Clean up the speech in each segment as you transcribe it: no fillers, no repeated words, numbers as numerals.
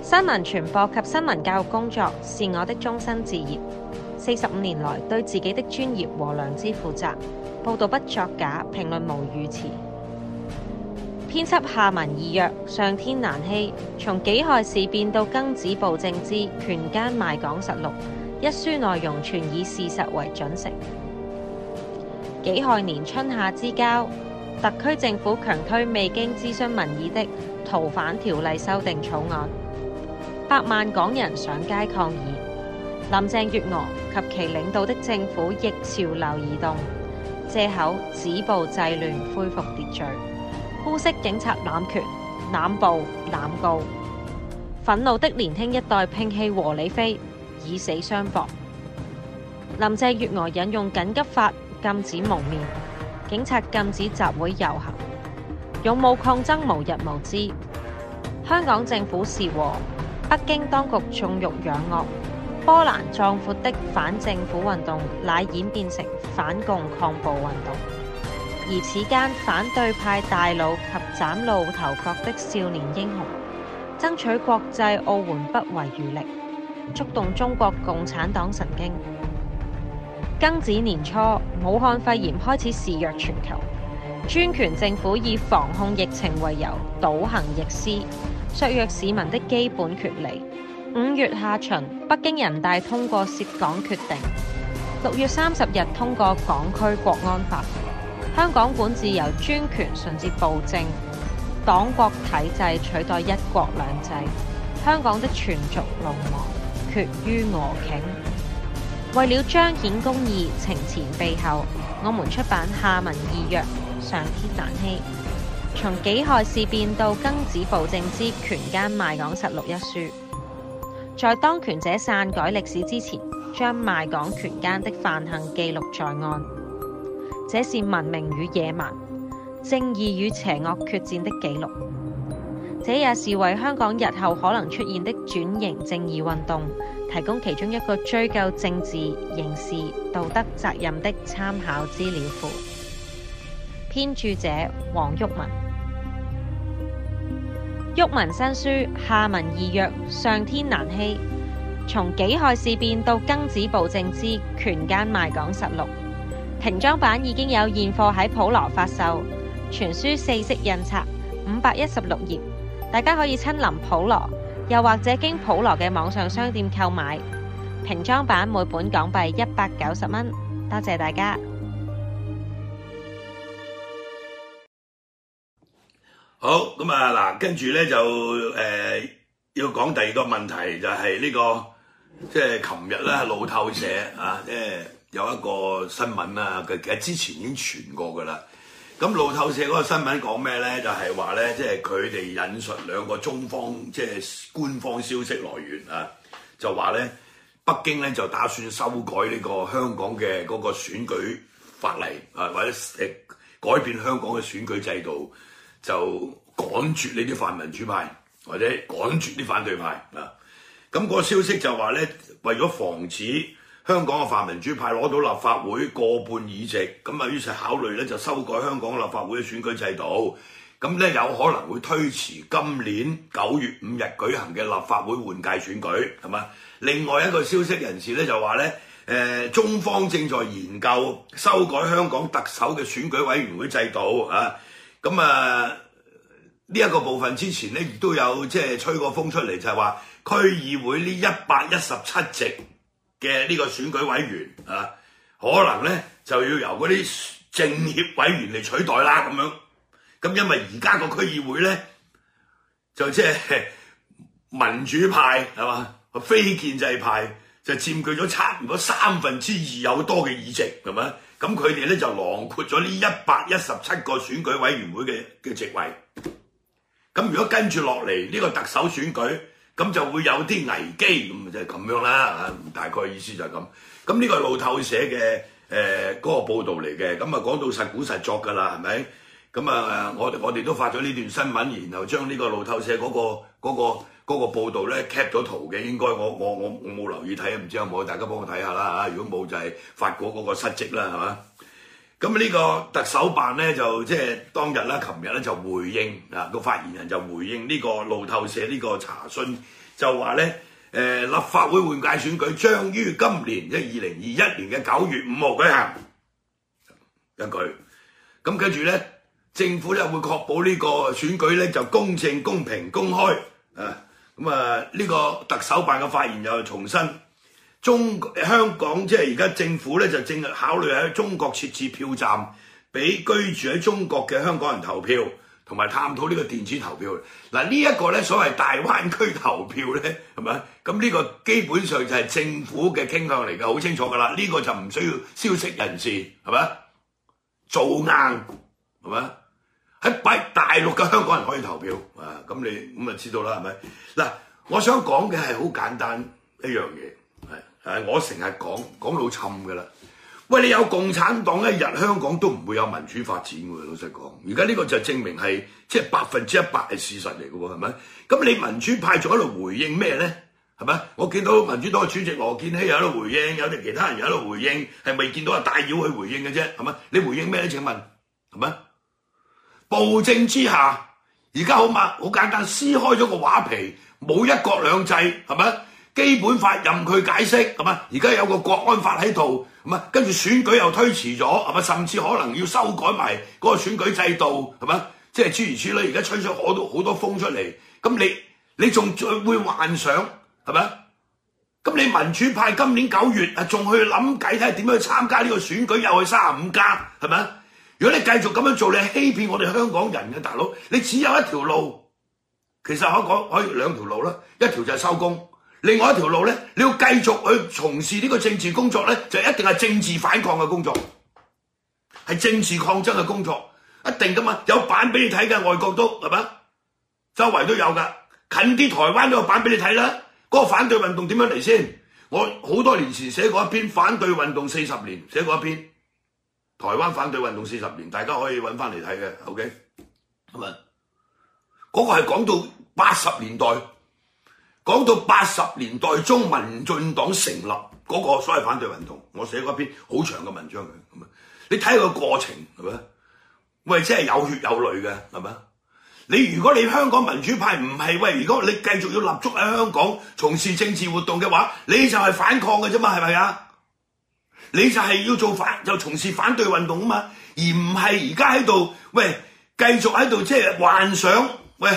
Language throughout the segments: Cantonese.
新聞傳播及新聞教育工作是我的終身志業。45年來，對自己的專業和良知負責，報導不作假，評論無語詞。編輯下文意約，上天難欺。從己亥事變到庚子暴政之權奸賣港實錄，一書內容全以事實為準繩。己亥年春夏之交，特區政府強推未經諮詢民意的逃犯條例修訂草案，百萬港人上街抗議。林鄭月娥及其領導的政府逆潮流而動，借口止暴制亂恢復秩序，污衊警察濫權、濫暴、濫告。憤怒的年輕一代摒棄和理非，以死相搏。林鄭月娥引用緊急法禁止蒙面，警察禁止集會遊行，勇武抗爭無日無之。香港政府是和，北京當局縱欲養惡。波瀾壯闊的反政府運動乃演變成反共抗暴運動，而此間反對派大佬及嶄露頭角的少年英雄，爭取國際奧援不遺餘力，觸動中國共產黨神經。庚子年初，武漢肺炎開始肆虐全球，專權政府以防控疫情為由，倒行逆施，削弱市民的基本權利。5月下旬，北京人大通過涉港決定；6月30日通過港區國安法。香港管治由專權順至暴政，黨國體制取代一國兩制。香港的全族龍亡，決於俄頃。為了彰顯公義，情前備後，我們出版下文意約，上天難欺。從己亥事變到庚子暴政之權奸賣港實錄一書。在當權者篡改歷史之前，將賣港權奸的犯行記錄在案，這是文明與野蠻、正義與邪惡決戰的記錄。這也是為香港日後可能出現的轉型正義運動提供其中一個追究政治、刑事、道德責任的參考資料庫。編著者黃毓民。毓民新書下文意約，上天難欺。從己亥事變到庚子暴政之權奸賣港實錄，平裝版已經有現貨喺普羅發售，全書4色印刷，516頁，大家可以親臨普羅，又或者經普羅嘅網上商店購買。平裝版每本港幣190蚊，多謝大家。 好咁啊！嗱，跟住咧就要講第二個問題，就係呢個即係琴日咧路透社啊，即係有一個新聞啊，其實之前已經傳過噶啦。咁路透社嗰個新聞講咩咧？就係話咧，即係佢哋引述兩個中方即係官方消息來源啊，就話咧北京咧就打算修改呢個香港嘅嗰個選舉法例啊，或者改變香港嘅選舉制度。就趕絕呢啲泛民主派，或者趕絕啲反對派啊！咁個消息就話咧，為咗防止香港嘅泛民主派攞到立法會過半議席，咁啊於是考慮咧就修改香港立法會嘅選舉制度，咁咧有可能會推遲今年9月5日舉行嘅立法會換屆選舉，係嘛？另外一個消息人士咧就話咧，中方正在研究修改香港特首嘅選舉委員會制度啊！咁啊，呢一個部分之前咧，亦都有即係吹過風出嚟，就係話區議會呢117席嘅呢個選舉委員啊，可能咧就要由嗰啲政協委員嚟取代啦咁樣。咁因為而家個區議會咧，就即係民主派係嘛，非建制派就佔據咗差唔多2/3有多嘅議席，係咪？咁佢哋咧就囊括咗呢117個選舉委員會嘅席位。咁如果跟住落嚟呢個特首選舉，咁就會有啲危機，咁就係咁樣啦。大概意思就係咁。咁呢個係路透社嘅嗰個報導嚟嘅。咁啊講到實古實作㗎啦，係咪？咁啊我哋都發咗呢段新聞，然後將呢個路透社嗰個報導咧 cap 咗圖嘅，應該我冇留意睇，唔知有冇，大家幫我睇下啦嚇。如果冇就係發過嗰個失職啦，係嘛？ 咁呢個特首辦咧就即係當日啦，琴日咧就回應個發言人就回應呢個路透社呢個查詢，就話咧立法會換屆選舉將於今年即係2021年嘅9月5號舉行一句。咁跟住咧，政府咧會確保呢個選舉咧就公正、公平、公開呢個特首辦嘅發言又重申。香港即係而家政府咧就正考慮喺中國設置票站，俾居住喺中國嘅香港人投票，同埋探討呢個電子投票。嗱，呢一個咧所謂大灣區投票咧，係咪？咁呢個基本上就係政府嘅傾向嚟嘅，好清楚噶啦。呢個就唔需要消息人士係咪做硬係咪？喺大陸嘅香港人可以投票咁你咁就知道啦，係咪？嗱，我想講嘅係好簡單一樣嘢。我成日講到冚㗎啦。喂，你有共產黨一日，香港都唔會有民主發展㗎。老實講，而家呢個就證明係即係100%係事實嚟㗎喎，係咪？咁你民主派仲喺度回應咩咧？係咪？我見到民主黨主席羅健熙又喺度回應，有啲其他人又喺度回應，係未見到阿戴耀去回應嘅啫，係咪？你回應咩咧？請問係咪？暴政之下，而家好簡單，撕開咗個畫皮，冇一國兩制，係咪？基本法任佢解釋，係嘛？而家有個國安法喺度，係嘛？跟住選舉又推遲咗，係嘛？甚至可能要修改埋嗰個選舉制度，係嘛？即係諸如此類，而家吹咗好多風出嚟，咁你仲會幻想係咪？咁你民主派今年9月仲去諗計睇下點樣去參加呢個選舉，又去35+，係咪？如果你繼續咁樣做，你係欺騙我哋香港人嘅大佬，你只有一條路，其實可以兩條路啦，一條就係收工。另外一條路咧，你要繼續去從事呢個政治工作咧，就一定係政治反抗嘅工作，係政治抗爭嘅工作，一定噶嘛，有版俾你睇嘅，外國都係嘛，周圍都有噶，近啲台灣都有版俾你睇啦。嗰個反對運動點樣嚟先？我好多年前寫過一篇反對運動40年，寫過一篇台灣反對運動40年，大家可以揾翻嚟睇嘅。OK， 咁啊，嗰個係講到80年代。講到80年代中民進黨成立嗰個所謂反對運動，我寫過一篇好長嘅文章嘅，咁啊，你睇個過程係咪？喂，真係有血有淚嘅，係咪？如果你香港民主派唔係喂，如果你繼續要立足喺香港從事政治活動嘅話，你就係反抗嘅啫嘛，係咪啊？你就係要就從事反對運動啊嘛，而唔係而家喺度喂繼續喺度即係幻想喂。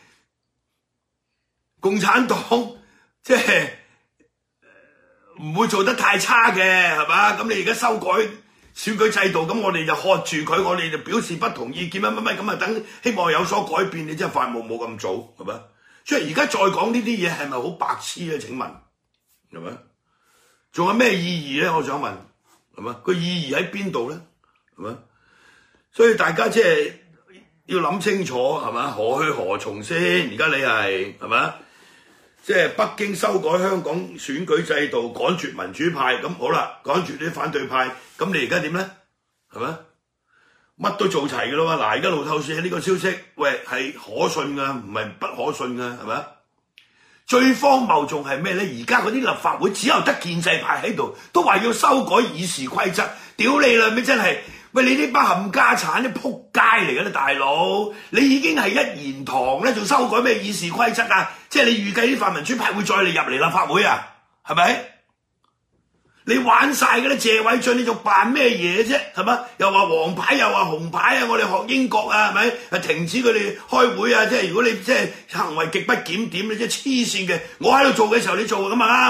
共產黨即係唔會做得太差嘅，係嘛？咁你而家修改選舉制度，咁我哋就喝住佢，我哋就表示不同意見乜咁啊，等希望有所改變。你真係發夢冇咁早，係嘛？所以而家再講呢啲嘢係咪好白痴咧？請問係咪？仲有咩意義咧？我想問係嘛？個意義喺邊度咧？係嘛？所以大家即係要諗清楚係嘛？何去何從先？而家你係嘛？即係北京修改香港選舉制度，趕絕民主派，咁好啦，趕絕啲反對派，咁你而家點咧？係咪？乜都做齊㗎啦嘛！嗱，而家路透社呢個消息，喂係可信㗎，唔係不可信㗎，係咪？最荒謬仲係咩咧？而家嗰啲立法會只有得建制派喺度，都話要修改議事規則，屌你啦！咩真係？喂，你呢班冚家產啲仆街嚟㗎啦，大佬！你已經係一言堂咧，仲修改咩議事規則啊？即係你預計啲泛民主派會再嚟入嚟立法會啊？係咪？你玩晒㗎啦，謝偉俊你仲扮咩嘢啫？係嘛？又話黃牌又話紅牌啊！我哋學英國啊，係咪？停止佢哋開會啊！即係如果你即係行為極不檢點，你即係黐線嘅。我喺度做嘅時候你做咁啊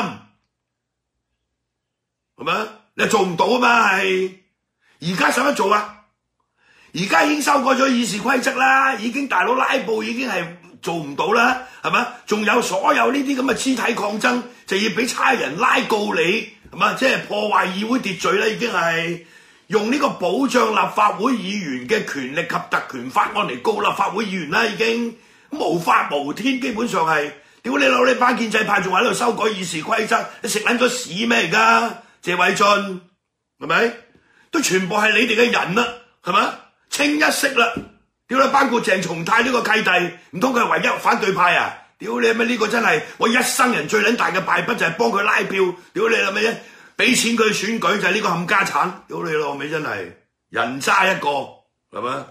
啱，係咪？你做唔到啊嘛係。而家使乜做啊？而家已經修改咗議事規則啦，已經大佬拉布已經係做唔到啦，係嘛？仲有所有呢啲咁嘅肢體抗爭，就要俾差人拉告你，係嘛？即係破壞議會秩序啦，已經係用呢個保障立法會議員嘅權力及特權法案嚟告立法會議員啦，已經無法無天，基本上係屌你老你班建制派仲喺度修改議事規則，你食撚咗屎咩而家？謝偉俊係咪？都全部係你哋嘅人啦，係咪？清一色啦！屌你，包括鄭松泰呢個契弟，唔通佢係唯一反對派啊？屌你咩？呢個真係我一生人最撚大嘅敗筆就係幫佢拉票，屌你啦咩啫？俾錢佢選舉就係呢個冚家產，屌你老味真係人渣一個，係咪？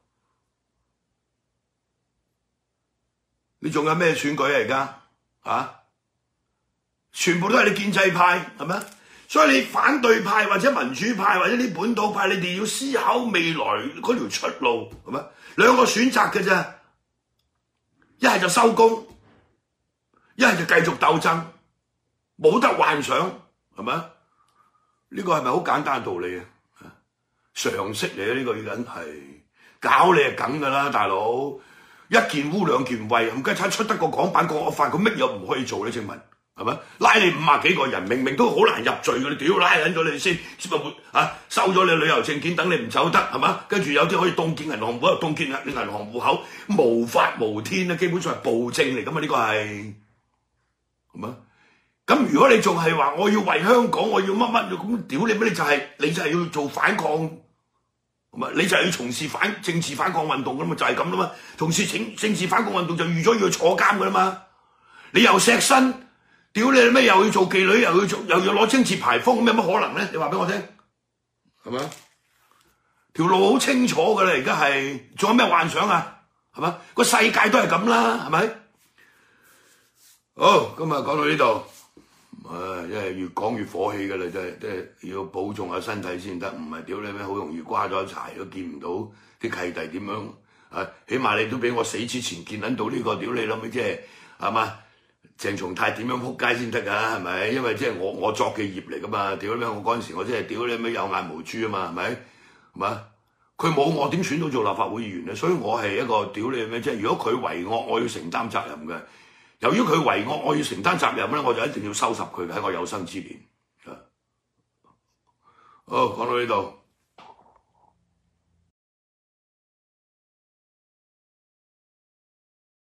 你仲有咩選舉啊？而家啊，全部都係你建制派，係咪？所以你反對派或者民主派或者啲本土派，你哋要思考未來嗰條出路，係咪？兩個選擇嘅啫，一係就收工，一係就繼續鬥爭，冇得幻想，係咪？呢個係咪好簡單嘅道理啊？常識嚟嘅呢個已經係搞你係梗㗎啦，大佬！一件污兩件穢，唔該差出得個港版國安法，佢乜嘢唔可以做咧？請問係咪？拉你50幾個人，明明都好難入罪嘅，你屌拉緊咗你先收咗你旅遊證件，等你唔走得係嘛？跟住有啲可以凍結銀行戶口，凍結你銀行戶口，無法無天啊！基本上係暴政嚟㗎嘛，呢個係嘛？咁如果你仲係話我要為香港，我要乜乜咁屌你咩？你就係要做反抗，係嘛？你就係要從事政治反抗運動㗎嘛，就係咁啦嘛。從事政治反抗運動就預咗要坐監㗎啦嘛。你又錫身，屌你咩？又要做妓女，又要攞政治牌坊，咁有乜可能咧？你話俾我聽，係咪？條路好清楚㗎啦，而家係仲有咩幻想啊？係嘛？個世界都係咁啦，係咪？好，今日講到呢度。因為越講越火氣㗎啦，真係要保重下身體先得，唔係屌你咩，好容易瓜咗柴都見唔到啲契弟點樣啊！起碼你都俾我死之前見撚到呢個屌你諗咩，即係嘛？鄭松泰點樣撲街先得㗎？係咪？因為即係我作嘅業嚟㗎嘛，屌你咩！我嗰陣時我真係屌你咩有眼無珠啊嘛，係咪？係嘛？佢冇我點選到做立法會議員咧？所以我係一個屌你咩，即係如果佢為惡，我要承擔責任嘅。由於佢為惡，我要承擔責任咧，我就一定要收拾佢喺我有生之年。好，講到呢度。